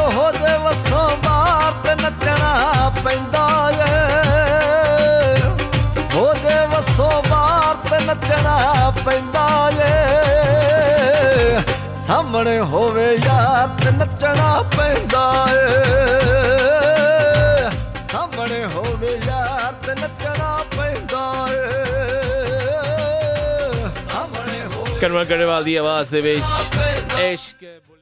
ਹੋ ਜੇ ਵਸੋਂ ਬਾਹਰ ਤੇ ਨੱਚਣਾ ਪੈਂਦਾ ਏ ਹੋ ਜੇ ਵਸੋਂ ਬਾਹਰ ਤੇ ਨੱਚਣਾ ਪੈਂਦਾ ਏ ਸਾਹਮਣੇ ਹੋਵੇ ਯਾਰ ਤੇ ਨੱਚਣਾ ਪੈਂਦਾ ਏ ਸਾਹਮਣੇ ਹੋਵੇ ਯਾਰ ਤੇ ਨੱਚਣਾ ਪੈਂਦਾ ਏ ਕਨਵਰ ਗਰੇਵਾਲ ਦੀ ਆਵਾਜ਼ ਦੇ ਵਿੱਚ ਇਸ਼ਕ